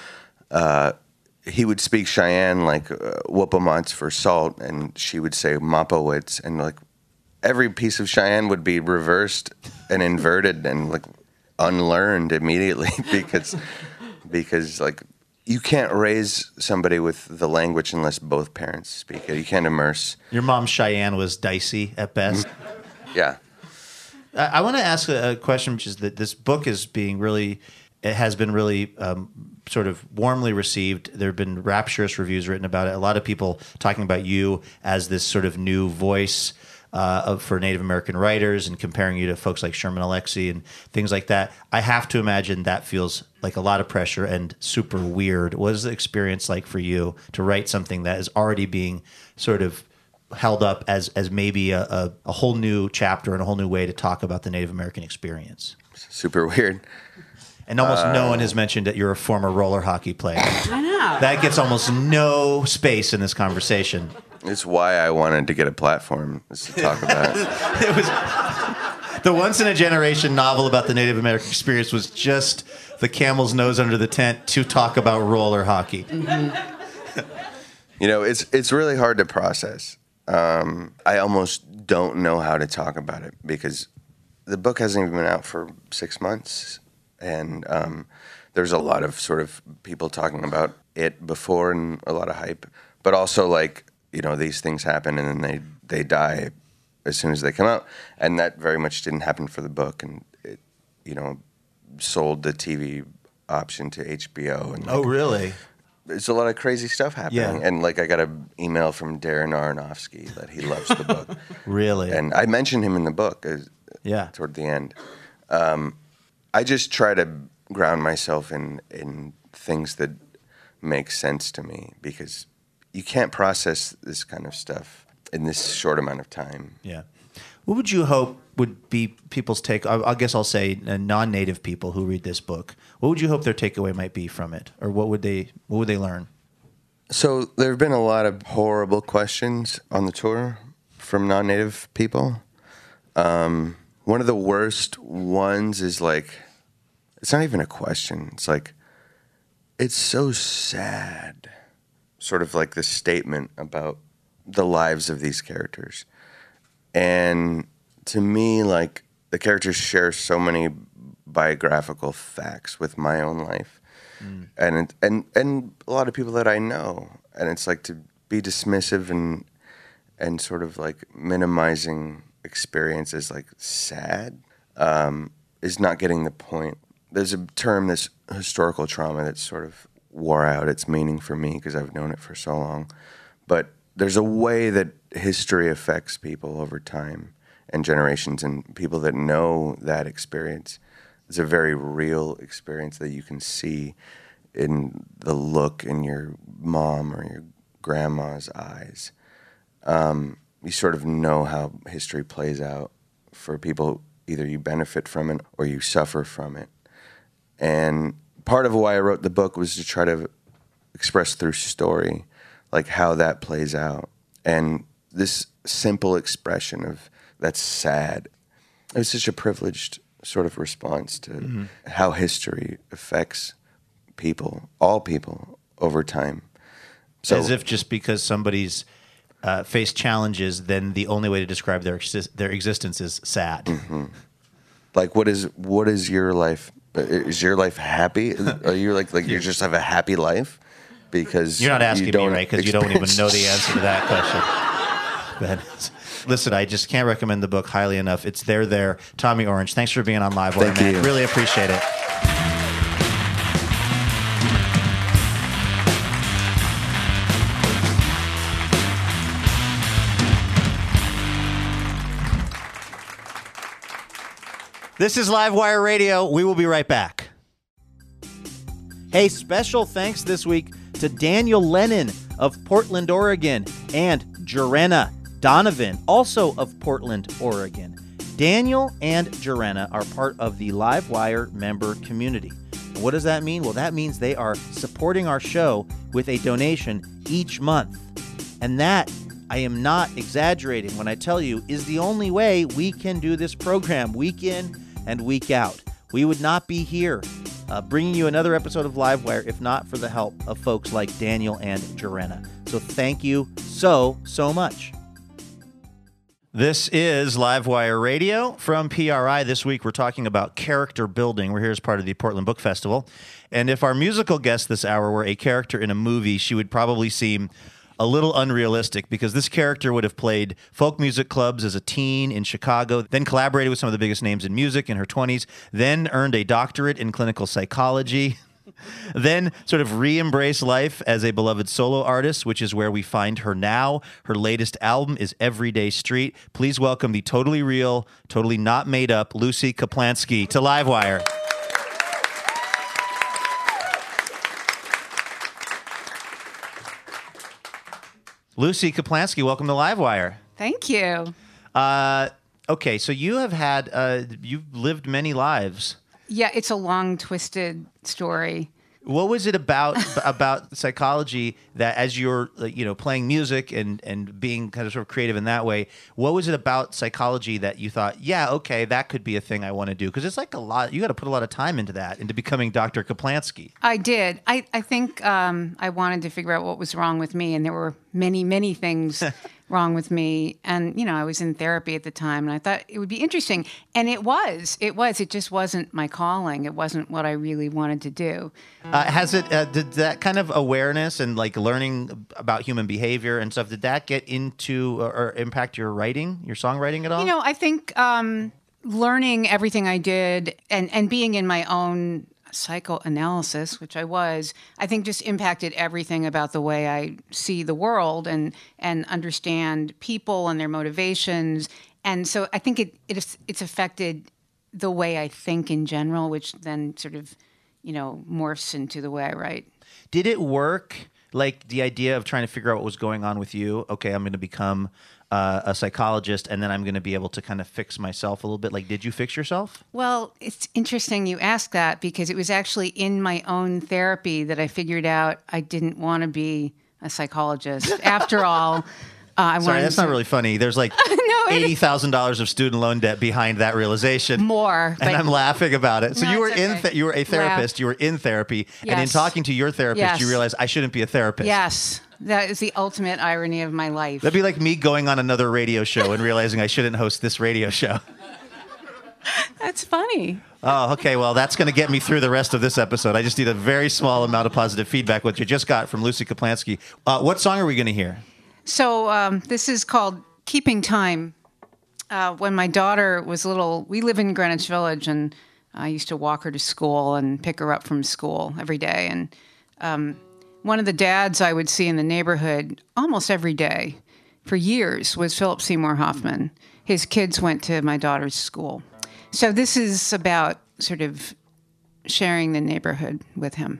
uh, he would speak Cheyenne, like uh, Whoopamats for salt, and she would say Mapawits, and like every piece of Cheyenne would be reversed and inverted and like unlearned immediately because because like you can't raise somebody with the language unless both parents speak it. You can't immerse. Your mom's Cheyenne was dicey at best. Yeah. I, I want to ask a, a question, which is that this book is being really, it has been really um, sort of warmly received. There have been rapturous reviews written about it. A lot of people talking about you as this sort of new voice Uh, of, for Native American writers, and comparing you to folks like Sherman Alexie and things like that. I have to imagine that feels like a lot of pressure and super weird. What is the experience like for you to write something that is already being sort of held up as as maybe a, a, a whole new chapter and a whole new way to talk about the Native American experience? Super weird. And almost Uh, no one has mentioned that you're a former roller hockey player. I know. That gets almost no space in this conversation. It's why I wanted to get a platform, is to talk about it. It was the once in a generation novel about the Native American experience was just the camel's nose under the tent to talk about roller hockey. You know, it's it's really hard to process. Um, I almost don't know how to talk about it because the book hasn't even been out for six months, and um, there's a lot of sort of people talking about it before and a lot of hype, but also like, you know, these things happen and then they, they die as soon as they come out. And that very much didn't happen for the book. And it, you know, sold the T V option to H B O. And like, Oh, really? there's a lot of crazy stuff happening. Yeah. And like, I got an email from Darren Aronofsky that he loves the book. Really? And I mentioned him in the book as, Yeah. toward the end. Um, I just try to ground myself in, in things that make sense to me, because you can't process this kind of stuff in this short amount of time. Yeah. What would you hope would be people's take? I, I guess I'll say uh, non-native people who read this book. What would you hope their takeaway might be from it, or what would they what would they learn? So there have been a lot of horrible questions on the tour from non-native people. Um, one of the worst ones is like, it's not even a question. It's like, it's so sad. Sort of like this statement about the lives of these characters. And to me, like, the characters share so many biographical facts with my own life. Mm. And, it, and, and a lot of people that I know. And it's like to be dismissive and, and sort of like minimizing experience as like sad um, is not getting the point. There's a term, this historical trauma, that sort of wore out its meaning for me because I've known it for so long. But there's a way that history affects people over time and generations, and people that know that experience. It's a very real experience that you can see in the look in your mom or your grandma's eyes. Um, you sort of know how history plays out for people. Either you benefit from it or you suffer from it. And part of why I wrote the book was to try to express through story, like how that plays out. And this simple expression of that's sad, it was such a privileged sort of response to mm-hmm. how history affects people, all people, over time. So, as if just because somebody's uh, faced challenges, then the only way to describe their exi- their existence is sad. Mm-hmm. Like, what is what is your life? Is your life happy? Are you like like you just have a happy life? Because you're not asking you don't me, right? Because you don't even know the answer to that question. But listen, I just can't recommend the book highly enough. It's there, there. Tommy Orange, thanks for being on Livewire, man. You. Really appreciate it. This is Livewire Radio. We will be right back. Hey, special thanks this week to Daniel Lennon of Portland, Oregon, and Jorenna Donovan, also of Portland, Oregon. Daniel and Jorenna are part of the Livewire member community. What does that mean? Well, that means they are supporting our show with a donation each month. And that, I am not exaggerating when I tell you, is the only way we can do this program week in and week out. We would not be here uh, bringing you another episode of Livewire if not for the help of folks like Daniel and Jorenna. So thank you so, so much. This is Livewire Radio from P R I. This week we're talking about character building. We're here as part of the Portland Book Festival. And if our musical guest this hour were a character in a movie, she would probably seem a little unrealistic because this character would have played folk music clubs as a teen in Chicago, then collaborated with some of the biggest names in music in her twenties, then earned a doctorate in clinical psychology, then sort of re-embraced life as a beloved solo artist, which is where we find her now. Her latest album is Everyday Street. Please welcome the totally real, totally not made up Lucy Kaplansky to Livewire. Lucy Kaplansky, welcome to Livewire. Thank you. Uh, okay, so you have had, uh, you've lived many lives. Yeah, it's a long, twisted story. What was it about about psychology that, as you're, you know, playing music and, and being kind of sort of creative in that way, what was it about psychology that you thought, yeah, okay, that could be a thing I want to do? Because it's like a lot, you got to put a lot of time into that, into becoming Doctor Kaplansky. I did. I, I think um, I wanted to figure out what was wrong with me, and there were many, many things wrong with me. And, you know, I was in therapy at the time, and I thought it would be interesting. And it was. It was. It just wasn't my calling. It wasn't what I really wanted to do. Uh, has it, uh, did that kind of awareness and like learning about human behavior and stuff, did that get into or, or impact your writing, your songwriting at all? You know, I think um, learning everything I did and, and being in my own psychoanalysis, which I was, I think just impacted everything about the way I see the world and and understand people and their motivations. And so I think it, it it's affected the way I think in general, which then sort of, you know, morphs into the way I write. Did it work? Like the idea of trying to figure out what was going on with you? Okay, I'm going to become uh, a psychologist, and then I'm going to be able to kind of fix myself a little bit. Like, did you fix yourself? Well, it's interesting you ask that because it was actually in my own therapy that I figured out I didn't want to be a psychologist. After all, uh, I Sorry, wanted that's to... not really funny. There's like No, it- eighty thousand dollars of student loan debt behind that realization. More, And but- I'm laughing about it. So No, you were it's in okay. th- you were a therapist, Laugh. you were in therapy, and in Yes. talking to your therapist, Yes. you realized I shouldn't be a therapist. Yes, that is the ultimate irony of my life. That'd be like me going on another radio show and realizing I shouldn't host this radio show. That's funny. Oh, okay. Well, that's going to get me through the rest of this episode. I just need a very small amount of positive feedback, which you just got from Lucy Kaplansky. Uh, what song are we going to hear? So um, this is called Keeping Time. Uh, when my daughter was little, we live in Greenwich Village, and I used to walk her to school and pick her up from school every day. And um, one of the dads I would see in the neighborhood almost every day for years was Philip Seymour Hoffman. His kids went to my daughter's school. So this is about sort of sharing the neighborhood with him.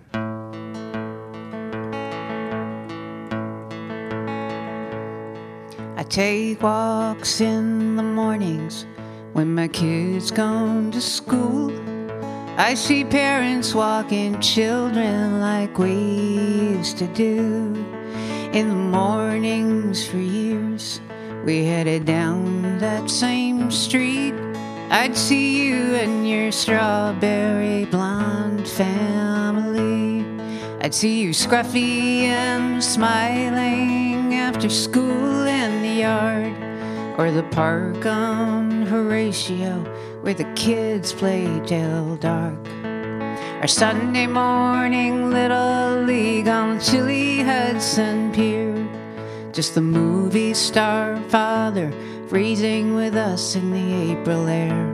I take walks in the mornings when my kids gone to school. I see parents walking children like we used to do. In the mornings for years, we headed down that same street. I'd see you and your strawberry blonde family. I'd see you scruffy and smiling after school in the yard, or the park on Horatio where the kids play till dark. Our Sunday morning little league on chilly Hudson Pier, just the movie star father freezing with us in the April air.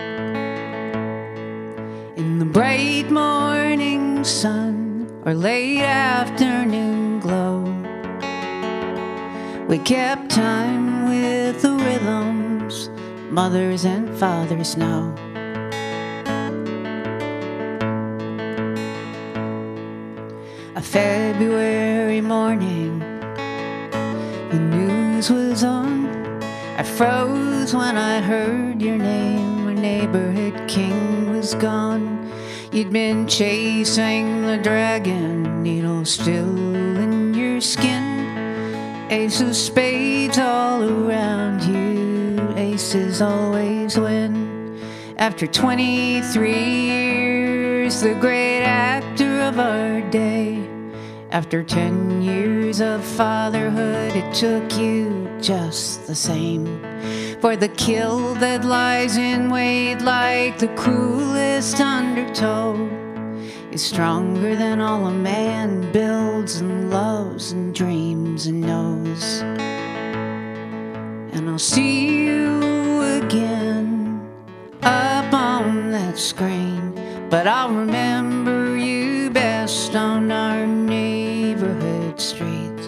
In the bright morning sun or late afternoon glow, we kept time with the rhythms mothers and fathers know. A February morning, the news was on. I froze when I heard your name. Our neighborhood king was gone. You'd been chasing the dragon, needle still in your skin. Ace of spades all around you, aces always win. After twenty-three years, the great actor of our day. After ten years of fatherhood, it took you just the same. For the kill that lies in wait like the cruelest undertow is stronger than all a man builds and loves and dreams and knows. And I'll see you again up on that screen, but I'll remember you best on our neighborhood streets.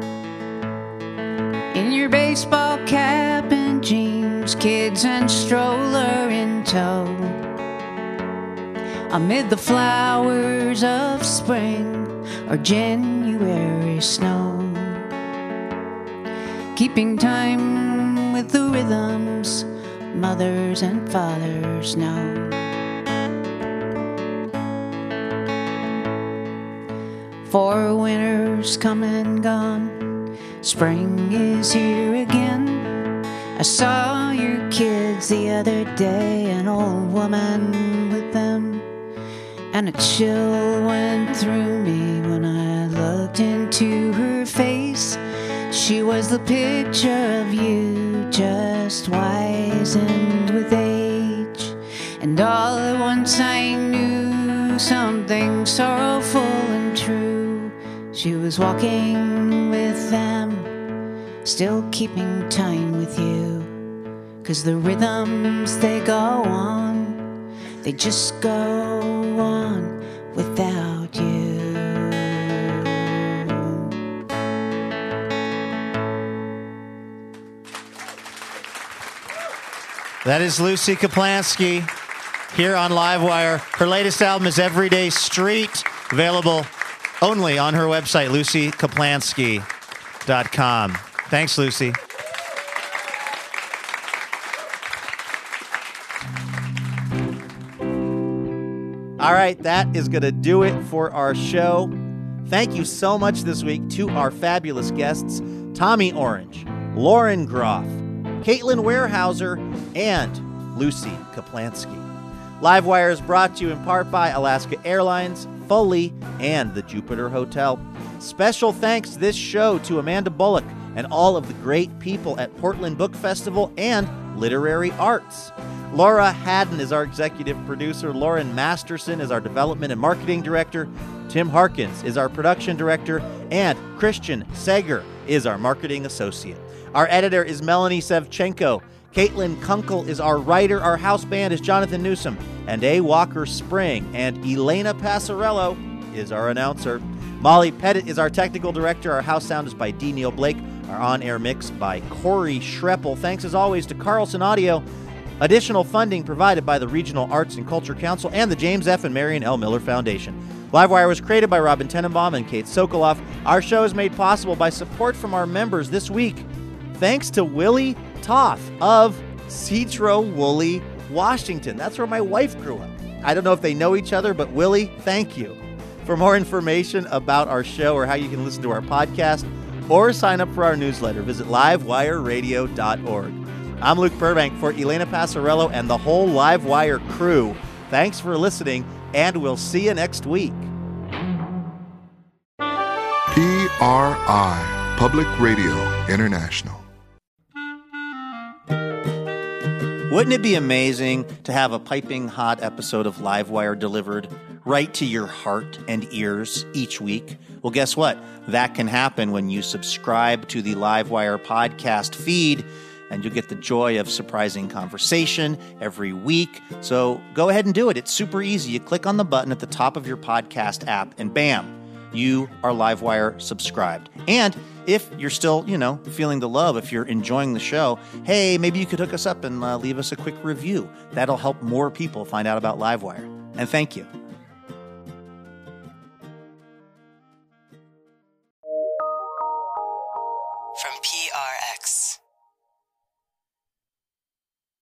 In your baseball cap and jeans, kids and stroller in tow, amid the flowers of spring or January snow, keeping time with the rhythms mothers and fathers know. Four winters come and gone, spring is here again. I saw your kids the other day, an old woman with them, and a chill went through me when I looked into her face. She was the picture of you, just wizened with age. And all at once I knew something sorrowful and true. She was walking with them, still keeping time with you. 'Cause the rhythms, they go on, they just go on without you. That is Lucy Kaplansky here on Livewire. Her latest album is Everyday Street, available only on her website, lucy kaplansky dot com. Thanks, Lucy. All right, that is going to do it for our show. Thank you so much this week to our fabulous guests, Tommy Orange, Lauren Groff, Caitlin Warehouser, and Lucy Kaplansky. Livewire is brought to you in part by Alaska Airlines, Foley, and the Jupiter Hotel. Special thanks this show to Amanda Bullock and all of the great people at Portland Book Festival and Literary Arts. Laura Haddon is our executive producer. Lauren Masterson is our development and marketing director. Tim Harkins is our production director. And Christian Sager is our marketing associate. Our editor is Melanie Sevchenko. Caitlin Kunkel is our writer. Our house band is Jonathan Newsom and A. Walker Spring. And Elena Passarello is our announcer. Molly Pettit is our technical director. Our house sound is by D. Neil Blake. Our on-air mix by Corey Schreppel. Thanks as always to Carlson Audio. Additional funding provided by the Regional Arts and Culture Council and the James F. and Marion L. Miller Foundation. Livewire was created by Robin Tenenbaum and Kate Sokoloff. Our show is made possible by support from our members this week. Thanks to Willie Toth of Citro Woolley, Washington. That's where my wife grew up. I don't know if they know each other, but Willie, thank you. For more information about our show or how you can listen to our podcast or sign up for our newsletter, visit livewire radio dot org. I'm Luke Burbank for Elena Passarello and the whole Livewire crew. Thanks for listening, and we'll see you next week. P R I, Public Radio International. Wouldn't it be amazing to have a piping hot episode of Livewire delivered right to your heart and ears each week? Well, guess what? That can happen when you subscribe to the Livewire podcast feed, and you'll get the joy of surprising conversation every week. So go ahead and do it. It's super easy. You click on the button at the top of your podcast app, and bam, you are Livewire subscribed. And if you're still, you know, feeling the love, if you're enjoying the show, hey, maybe you could hook us up and uh, leave us a quick review. That'll help more people find out about Livewire. And thank you.